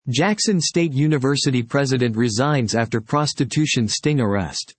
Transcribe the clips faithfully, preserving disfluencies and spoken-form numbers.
Jackson State University president resigns after prostitution sting arrest.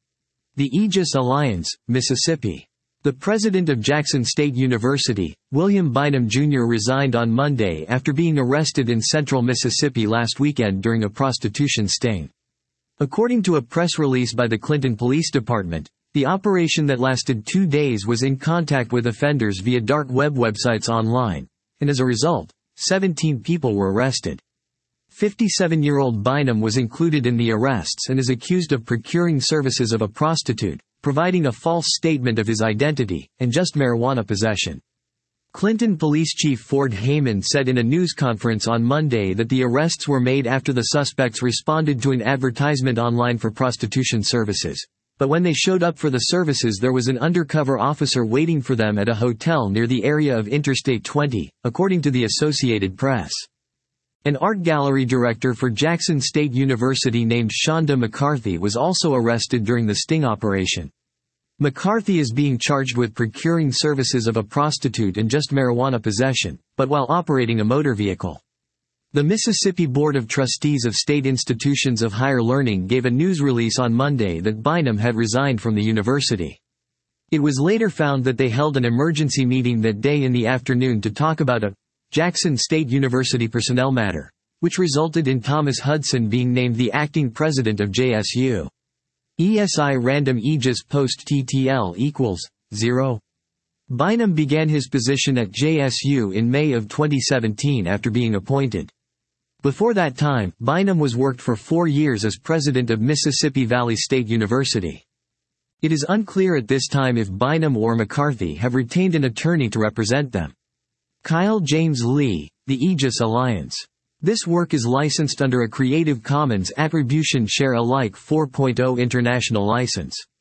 The Aegis Alliance, Mississippi. The president of Jackson State University, William Bynum Junior resigned on Monday after being arrested in central Mississippi last weekend during a prostitution sting. According to a press release by the Clinton Police Department, the operation that lasted two days was in contact with offenders via dark web websites online, and as a result, seventeen people were arrested. fifty-seven-year-old Bynum was included in the arrests and is accused of procuring services of a prostitute, providing a false statement of his identity, and just marijuana possession. Clinton Police Chief Ford Heyman said in a news conference on Monday that the arrests were made after the suspects responded to an advertisement online for prostitution services. But when they showed up for the services, there was an undercover officer waiting for them at a hotel near the area of Interstate twenty, according to the Associated Press. An art gallery director for Jackson State University named Shonda McCarthy was also arrested during the sting operation. McCarthy is being charged with procuring services of a prostitute and just marijuana possession, but while operating a motor vehicle. The Mississippi Board of Trustees of State Institutions of Higher Learning gave a news release on Monday that Bynum had resigned from the university. It was later found that they held an emergency meeting that day in the afternoon to talk about a Jackson State University personnel matter, which resulted in Thomas Hudson being named the acting president of J S U. E S I random Aegis post T T L equals zero. Bynum began his position at J S U in May of twenty seventeen after being appointed. Before that time, Bynum was worked for four years as president of Mississippi Valley State University. It is unclear at this time if Bynum or McCarthy have retained an attorney to represent them. Kyle James Lee, The Aegis Alliance. This work is licensed under a Creative Commons Attribution Share Alike four point oh international license.